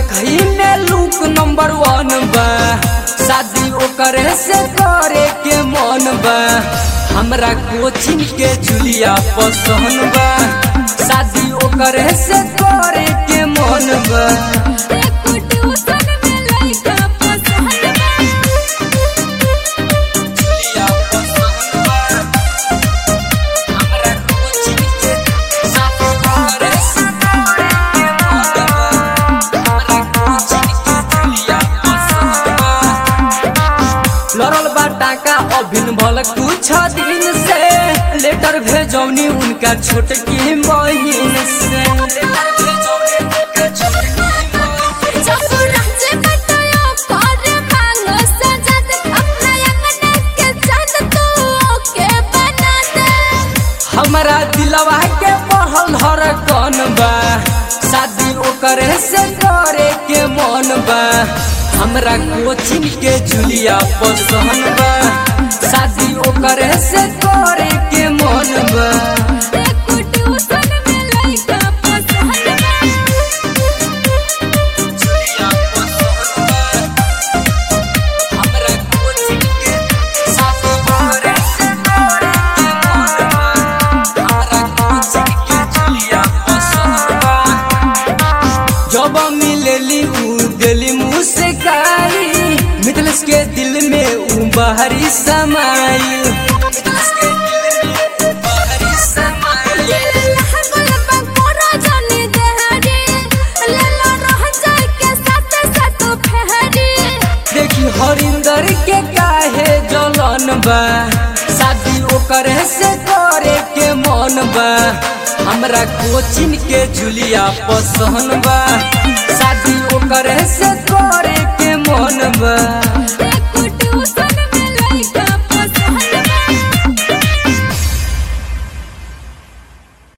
देखी में look number 1 बा। शादी ओकरे से करे के मन बा। हमरा कोचिंग के जुलिया पसंद बा। शादी ओकरे से करे के मन बा। लड़ल बा टाका अभिन भल कुछ दिन से। लेटर भेजौनी उनका छोटकी बहिन से। हमारा दिलवा के पढ़ल धड़कन बा। शादी ओकरे से करे के मन बा। हमरा कोचिंग के जुलिया पसंद बा। शादी ओकरे से करे के मन बा। जब मिलली दिली मुँह से गाई। मिथलेश के दिल में बाहरी समाई। देखी हरिंदर के काहे जलन बा। शादी ओकरे से करे के मन बा। हमरा कोचिंग के जुलिया पसंद बा। शादी ओकरे से करे के मन बा।